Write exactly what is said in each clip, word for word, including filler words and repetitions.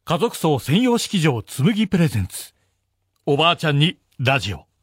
家族層専用式場つむぎプレゼンツ、おばあちゃんにラジオ。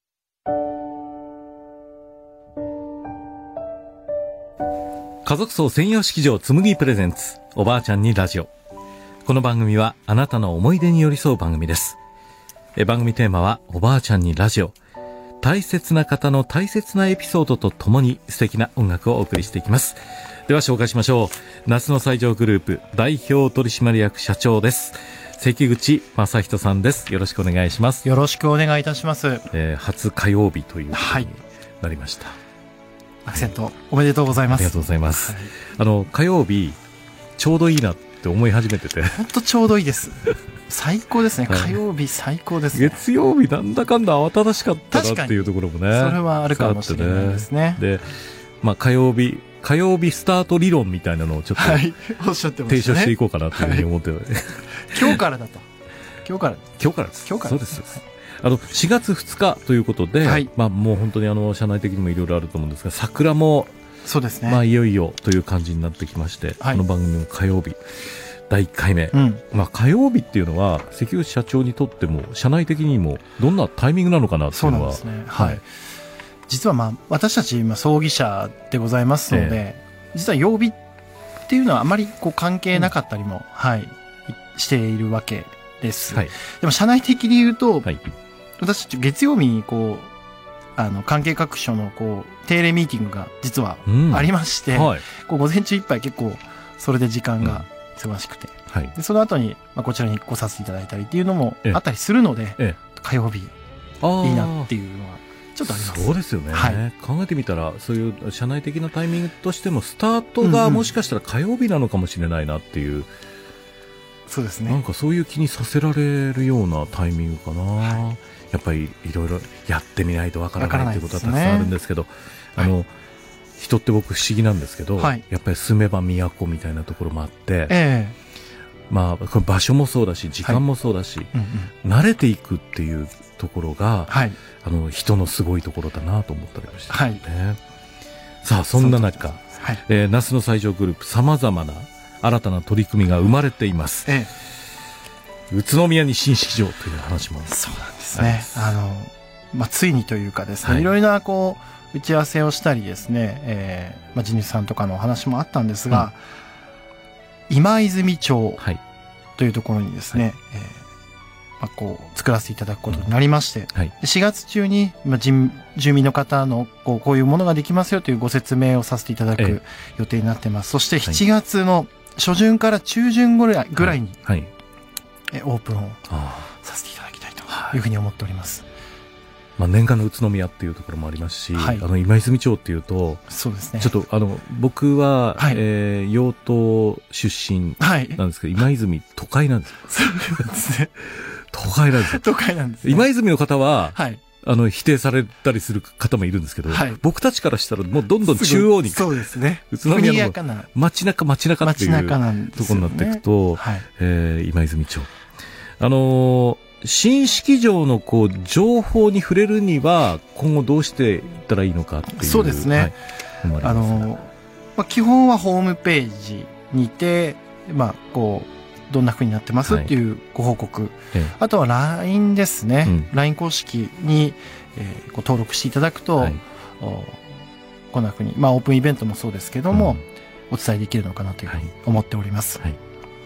家族層専用式場つむぎプレゼンツ、おばあちゃんにラジオ。この番組はあなたの思い出に寄り添う番組です。え番組テーマはおばあちゃんにラジオ。大切な方の大切なエピソードとともに素敵な音楽をお送りしていきます。では紹介しましょう。夏の最上グループ代表取締役社長です。関口正人さんです。よろしくお願いします。 よろしくお願いいたします。 えー、初火曜日ということになりました。はい、 アクセントおめでとうございます。 ありがとうございます。はい、あの火曜日ちょうどいいなって思い始めてて。 本当ちょうどいいです。最高ですね。はい、火曜日最高ですね。 月曜日なんだかんだ慌ただしかったなっていうところもね。 それはあるかもしれないですね。 で、まあ火曜日火曜日スタート理論みたいなのをちょっと、はい、おっしゃってましたね。提唱していこうかなというふうに思ってる、はい、 今日からだと。今日から今日からです。 今日からです。 そうです。あのしがつふつかということで、はい、まあもう本当にあの社内的にもいろいろあると思うんですが、桜もそうですね。 まあいよいよという感じになってきまして、はい、この番組の火曜日だいいっかいめ、うん、まあ火曜日っていうのは関口社長にとっても社内的にもどんなタイミングなのかなっていうのは。 そうなんですね。はい。はい、実はまあ私たち今葬儀社でございますので、えー、実は曜日っていうのはあまりこう関係なかったりも、うん、はいしているわけです。はい、でも社内的に言うと、はい、私たち月曜日にこうあの関係各所のこう定例ミーティングが実はありまして、うんはい、こう午前中いっぱい結構それで時間が忙しくて、うんはい、でその後にまあこちらに来させていただいたりっていうのもあったりするので、ええ、火曜日いいなっていうのはちょっとあります。 そうですよね、はい、考えてみたらそういう社内的なタイミングとしてもスタートがもしかしたら火曜日なのかもしれないなっていう、うんうん、 そうですね。 なんかそういう気にさせられるようなタイミングかな、はい、やっぱりいろいろやってみないとわからないということはたくさんあるんですけど、あの、はい、人って僕不思議なんですけど、はい、やっぱり住めば都みたいなところもあって、えー、まあこれ場所もそうだし時間もそうだし、はいうんうん、慣れていくっていうところが、はい、あの人のすごいところだなと思ったりました、ねはい、さあそんな中、はいえー、夏の最上グループさまざまな新たな取り組みが生まれています、ええ、宇都宮に新式場という話もそうなんですね。あの、まあ、ついにというかですね、はい、いろいろなこう打ち合わせをしたりですね、えーまあ、地主さんとかのお話もあったんですが、うん、今泉町というところにですね、はいえーまあ、こう作らせていただくことになりまして、うんはい、しがつ中に、まあ、住民の方のこう、こういうものができますよというご説明をさせていただく予定になっています。えー、そしてしちがつの初旬から中旬ぐらい、ぐらいに、はいはい、えオープンをさせていただきたいというふうに思っております。 まあ、念願の宇都宮っていうところもありますし、はい、あの今泉町っていうとそうですね、 ちょっとあの僕は、はいえー、養島出身なんですけど、はい、今泉都会なんですよ。そうですね。都会なんですよ。 都会なんです、ね。 今泉の方は、はい、あの否定されたりする方もいるんですけど、はい、僕たちからしたらもうどんどん中央にそうですね。 宇都宮の街中街中っていうところになっていくと、はいえー、今泉町あのー新式場のこう情報に触れるには今後どうしていったらいいのかっていう。 そうですね。はい、あのまあ、基本はホームページにてまあこうどんな風になってますっていうご報告、はいええ、あとは ライン ですね、うん、ライン 公式に、えー、こう登録していただくと、はい、こんな風にまあオープンイベントもそうですけども、うん、お伝えできるのかなというふうに思っております。はいはい、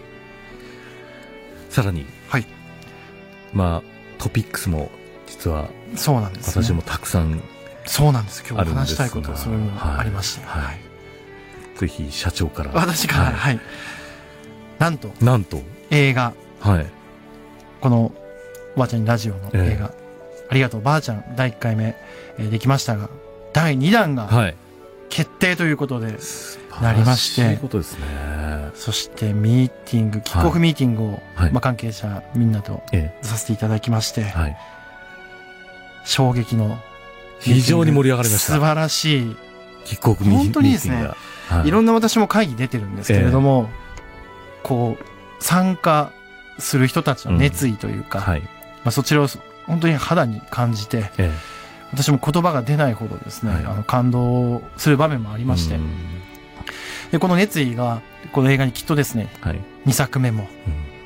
さらに。はいまあ、トピックスも実はそうなんです、ね、私もたくさんそうなんです今日話したいことはそれもありまして、はいはい、 ぜひ社長から私から、はいはい、なんとなんと映画、はい、このおばあちゃんにラジオの映画、えー、ありがとうばあちゃんだいいっかいめ、えー、できましたがだいにだんが決定ということでなりまして、はい、 いいことですね。 そしてミーティングキックオフミーティングを、はいまあ、関係者みんなとさせていただきまして、はい、衝撃の非常に盛り上がりました。 素晴らしいキックオフミーティング本当にですね、はい、いろんな私も会議出てるんですけれども、えー、こう参加する人たちの熱意というか、うんはいまあ、そちらを本当に肌に感じて、えー、私も言葉が出ないほどですね、はい、あの感動する場面もありまして、でこの熱意がこの映画にきっとですね、はい、にさくめも、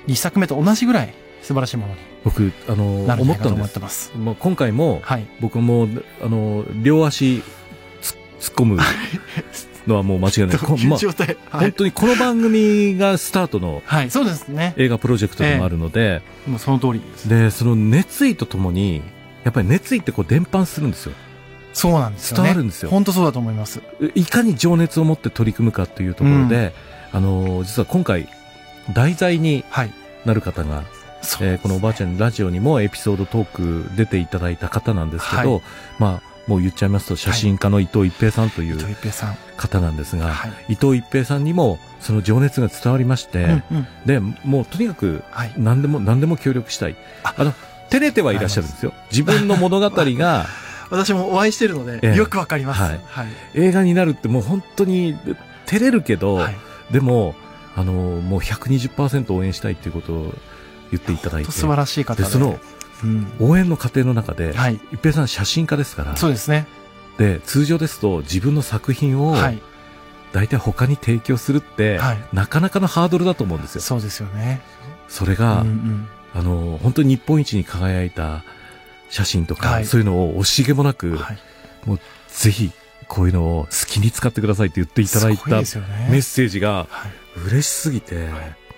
にさくめと同じぐらい素晴らしいものに僕、あの、 なるんじゃないかと思思ったんです。 ってます。 まあ、今回も、 はい、 僕も、あの、両足つ突っ込むのはもう間違いない。こまあ、 状態、はい、 本当にこの番組がスタートのはい、そうですね。 映画プロジェクトでもあるので、 えー、もうその通りです。 で、その熱意とともに、やっぱり熱意ってこう伝播するんですよ。 そうなんですよね。 伝わるんですよ。 本当そうだと思います。 いかに情熱を持って取り組むかというところで、うん、あの、実は今回、題材になる方が、はい、えー、このおばあちゃんラジオにもエピソードトーク出ていただいた方なんですけど、はい、まあ、もう言っちゃいますと写真家の伊藤一平さんという方なんですが、はい、伊藤一平さんにもその情熱が伝わりまして、うんうん、で、もうとにかく何でも、はい、何でも協力したい。あの、照れてはいらっしゃるんですよ。自分の物語が、 私もお会いしてるので、ええ、よくわかります、はいはい。映画になるってもう本当に照れるけど、はい、でも、あの、もう ひゃくにじゅっパーセント 応援したいっていうことを言っていただいて。 素晴らしい方で。 で、その、うん、応援の過程の中で、はい、一平さん写真家ですから。 そうですね。 で、通常ですと自分の作品を、はい、大体他に提供するって、はい、なかなかのハードルだと思うんですよ。 そうですよね。 それが、うんうん、あの、本当に日本一に輝いた写真とか、はい、そういうのを惜しげもなく、はい、もうぜひこういうのを好きに使ってくださいって言っていただいたメッセージが嬉しすぎて、はい、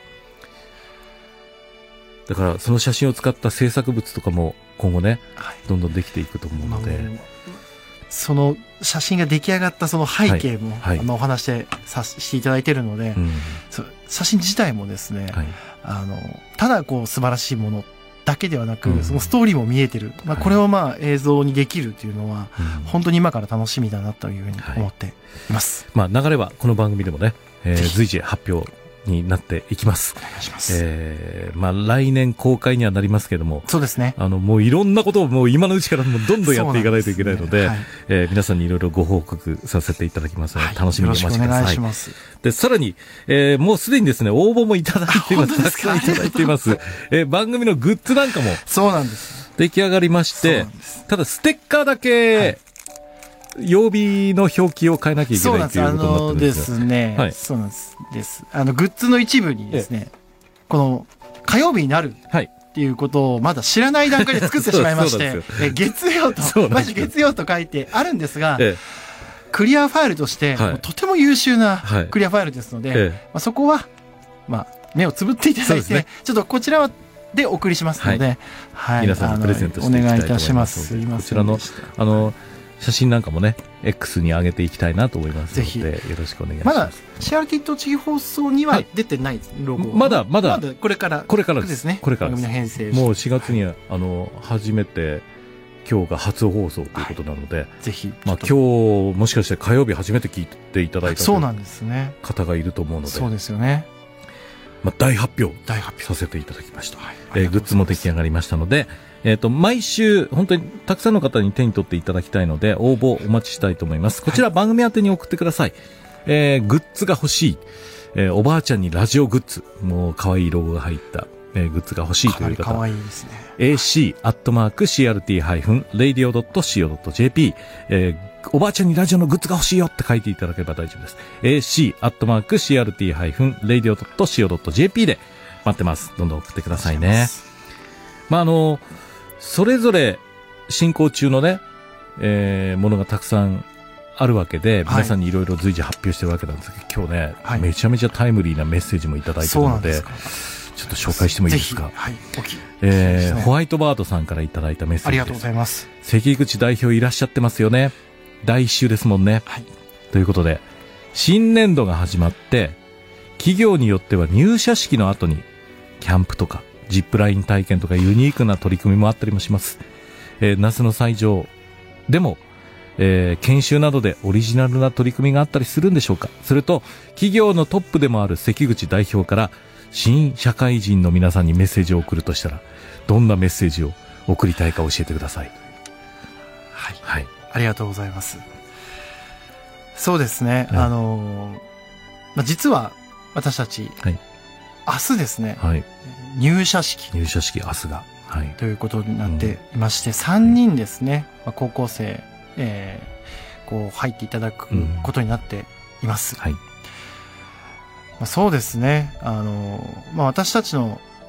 だからその写真を使った制作物とかも今後ね、はい、どんどんできていくと思うので、 その写真が出来上がったその背景も、はいはい、お話でさしていただいているので、うん、写真自体もですね、はい、あのただこう素晴らしいものだけではなく、うん、そのストーリーも見えてる、まあ、これをまあ映像にできるというのは、はい、本当に今から楽しみだなというふうに思っています、 はい、まあ、流れはこの番組でもね、えー、随時発表になっていきます。 お願いします。 えー、まあ来年公開にはなりますけども、 そうですね。 あのもういろんなことをもう今のうちからもうどんどんやっていかないといけないので、で、ね、はい、えー、皆さんにいろいろご報告させていただきますので、はい、楽しみにお待ちください。よろしくお願いします。で、さらに、えー、もうすでにですね、応募もいただいています。たくさんいただいています。えー、番組のグッズなんかも、 そうなんです。 出来上がりまして、ただステッカーだけ、はい、曜日の表記を変えなきゃいけないということになってるんですよ。 そうなんです。あのですね、はい、そうなんですです。あの、グッズの一部にですね、この、火曜日になるっていうことをまだ知らない段階で作ってしまいまして、え月曜と、毎週月曜と書いてあるんですが、ええ、クリアファイルとして、はい、とても優秀なクリアファイルですので、はい、ええ、まあ、そこは、まあ、目をつぶっていただいて、ね、ちょっとこちらは、でお送りしますので、はい、はい、皆さんにプレゼントしていきたいと思います。お願いいたします。すいません。こちらの、あの、写真なんかもね、X に上げていきたいなと思いますので、よろしくお願いします。 まだ シーアールティー 栃木放送には出てないロゴ、 はい、まだまだ、 まだこれからこれからですね。 これからです。 番組の編成もうしがつにあの初めて今日が初放送ということなので、はい、 ぜひまあ今日もしかして火曜日初めて聞いていただいたそうなんですね方がいると思うので、 そうですよね。 まあ大発表大発表させていただきました。はい、えー、グッズも出来上がりましたので。えっと、毎週、本当にたくさんの方に手に取っていただきたいので、応募お待ちしたいと思います。こちら番組宛てに送ってください。えー、グッズが欲しい。えー、おばあちゃんにラジオグッズ。もう可愛いロゴが入った、えー、グッズが欲しいという方。 可愛いですね。 エーシー アットマーク シーアールティー ハイフン レイディオ ドット シーオー ドット ジェーピー。えー、おばあちゃんにラジオのグッズが欲しいよって書いていただければ大丈夫です。エーシー アットマーク シーアールティー ハイフン レイディオ ドット シーオー ドット ジェーピー で待ってます。どんどん送ってくださいね。まあ、あの、それぞれ進行中のね、えー、ものがたくさんあるわけで、皆さんにいろいろ随時発表してるわけなんですけど、今日ね、はい、めちゃめちゃタイムリーなメッセージもいただいてるので、ちょっと紹介してもいいですか。 はい、 えーね、ホワイトバードさんからいただいたメッセージです。ありがとうございます。 関口代表いらっしゃってますよね。だいいっ週ですもんね。はい、ということで、新年度が始まって、企業によっては入社式の後に、キャンプとか、ジップライン体験とかユニークな取り組みもあったりもします。えー、夏の祭場でも、えー、研修などでオリジナルな取り組みがあったりするんでしょうか。それと、企業のトップでもある関口代表から新社会人の皆さんにメッセージを送るとしたら、どんなメッセージを送りたいか教えてください。 はい。はい。ありがとうございます。そうですね。はい、あのー、まあ、実は私たち、はい、明日ですね。はい。入社式。 入社式、明日が。はい。 ということになっていまして、うん、さんにんですね。まあ、高校生、えー、こう、入っていただくことになっています。うん、はい。まあ、そうですね。あの、まあ、私たちの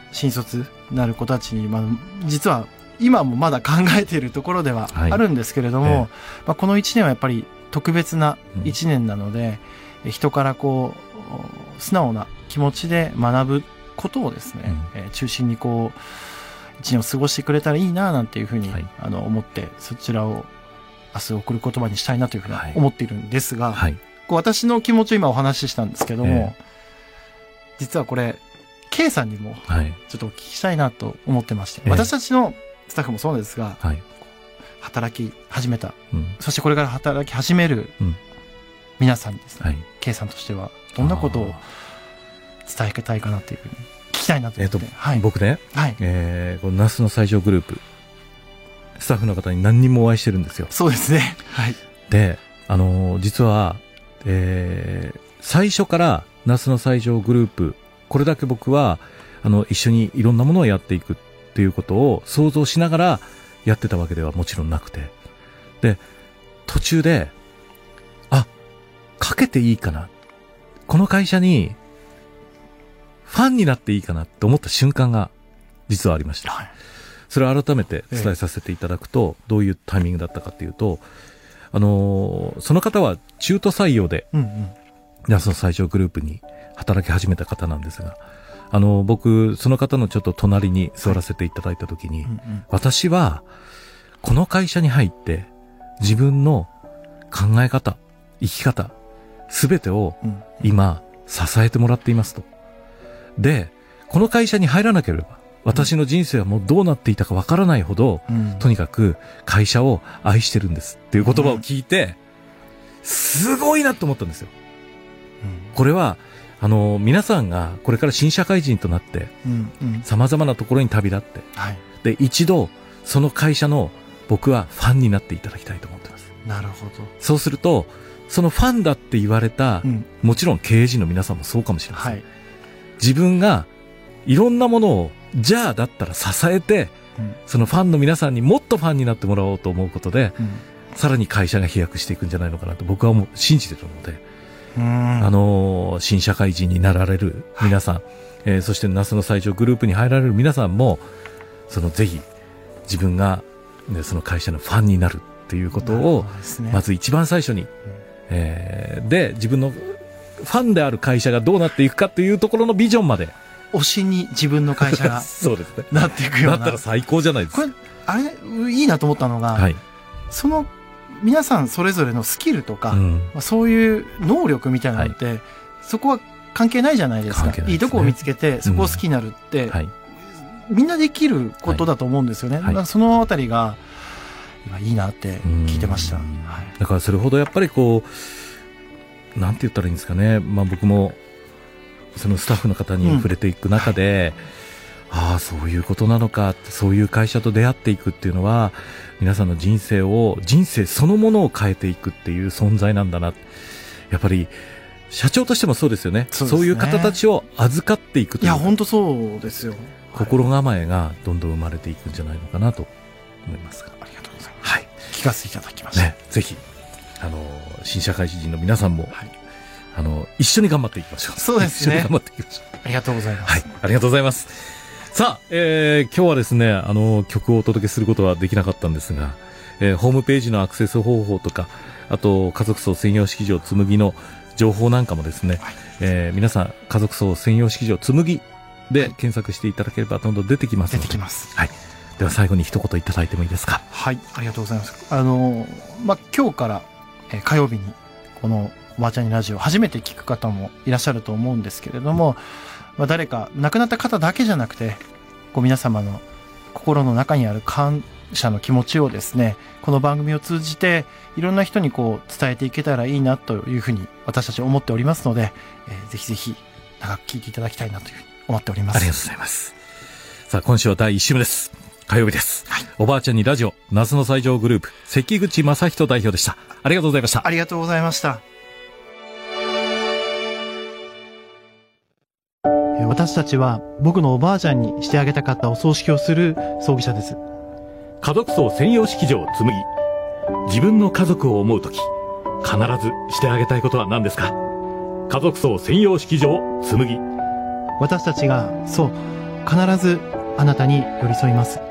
新卒になる子たちに、まあ、実は今もまだ考えているところではあるんですけれども、はいええまあ、このいちねんはやっぱり特別ないちねんなので、うん、人からこう素直な気持ちで学ぶことをですね、うんえー、中心にこういちねんを過ごしてくれたらいいななんていうふうに、はい、あの思ってそちらを明日送る言葉にしたいなというふうに思っているんですが、はい、こう私の気持ちを今お話ししたんですけども、えー、実はこれ K さんにもちょっとお聞きしたいなと思ってまして、はい、私たちのスタッフもそうですが、はい、働き始めた、うん、そしてこれから働き始める皆さんにですね、はい、K さんとしてはどんなことを伝えたいかなというふうに聞きたいなと思って、えーとはい、 僕ね、はいえー、このナスの最上グループスタッフの方に何人もお会いしてるんですよ。 そうですね、はい、 で、あのー、実は、えー、最初からナスの最上グループこれだけ僕はあの一緒にいろんなものをやっていくっていうことを想像しながらやってたわけではもちろんなくて、で途中であかけていいかな、この会社にファンになっていいかなって思った瞬間が実はありました、はい、それを改めて伝えさせていただくと、ええ、どういうタイミングだったかっていうと、あのー、その方は中途採用で、うんうん、ナスの最上グループに働き始めた方なんですが、あのー、僕その方のちょっと隣に座らせていただいたときに、はいうんうん、私はこの会社に入って自分の考え方生き方すべてを今支えてもらっていますと。でこの会社に入らなければ私の人生はもうどうなっていたかわからないほど、うん、とにかく会社を愛してるんですっていう言葉を聞いて、うん、すごいなと思ったんですよ、うん、これはあの皆さんがこれから新社会人となって様々なところに旅立って、はい、で一度その会社の僕はファンになっていただきたいと思ってます。 なるほど。 そうするとそのファンだって言われた、うん、もちろん経営陣の皆さんもそうかもしれません、はい、自分がいろんなものをじゃあだったら支えて、うん、そのファンの皆さんにもっとファンになってもらおうと思うことで、うん、さらに会社が飛躍していくんじゃないのかなと僕はもう信じているので、うんあのー、新社会人になられる皆さん、はいえー、そしてナスの最上グループに入られる皆さんもそのぜひ自分が、ね、その会社のファンになるっていうことを、ね、まず一番最初に、うんえー、で自分のファンである会社がどうなっていくかっていうところのビジョンまで推しに自分の会社がそうですねなっていくようなだったら最高じゃないですか。 これあれいいなと思ったのが、はい、その皆さんそれぞれのスキルとか、うんまあ、そういう能力みたいなのって、はい、そこは関係ないじゃないですか。いいとこを見つけてそこを好きになるって、うんはい、みんなできることだと思うんですよね、はい、だからそのあたりが今いいなって聞いてました、はい、 だからそれほどやっぱりこうなんて言ったらいいんですかね、まあ、僕もそのスタッフの方に触れていく中で、うんはい、ああそういうことなのかって、そういう会社と出会っていくっていうのは皆さんの人生を人生そのものを変えていくっていう存在なんだな。やっぱり社長としてもそうですよね。そうですね。そういう方たちを預かっていくという。 いや本当そうですよ。 心構えがどんどん生まれていくんじゃないのかなと思いますが。 ありがとうございます。はい。聞かせていただきました。 ね、ぜひあの新社会人の皆さんも、はい、あの一緒に頑張っていきましょう。 そうですね。 一緒に頑張っていきましょう。 ありがとうございます。 はい。ありがとうございます。さあ、えー、今日はですね、あの曲をお届けすることはできなかったんですが、えー、ホームページのアクセス方法とか、あと家族層専用式場つむぎの情報なんかもですね、はいえー、皆さん家族層専用式場つむぎで検索していただければどんどん出てきますので。 出てきます。 はい。では最後に一言いただいてもいいですか。 はい、ありがとうございます。あのまあ今日から、えー、火曜日にこのおばあちゃんにラジオ初めて聞く方もいらっしゃると思うんですけれども、まあ、誰か亡くなった方だけじゃなくてこう皆様の心の中にある感謝の気持ちをですね、この番組を通じていろんな人にこう伝えていけたらいいなというふうに私たち思っておりますので、えー、ぜひぜひ長く聞いていただきたいなというふうに思っております。 ありがとうございます。さあ今週はだいいち週目です。火曜日です、はい、おばあちゃんにラジオ夏の最上グループ関口正人代表でした。ありがとうございました。 ありがとうございました。私たちは僕のおばあちゃんにしてあげたかったお葬式をする葬儀社です。 家族葬専用式場つむぎ。自分の家族を思うとき必ずしてあげたいことは何ですか。家族葬専用式場つむぎ。 私たちがそう必ずあなたに寄り添います。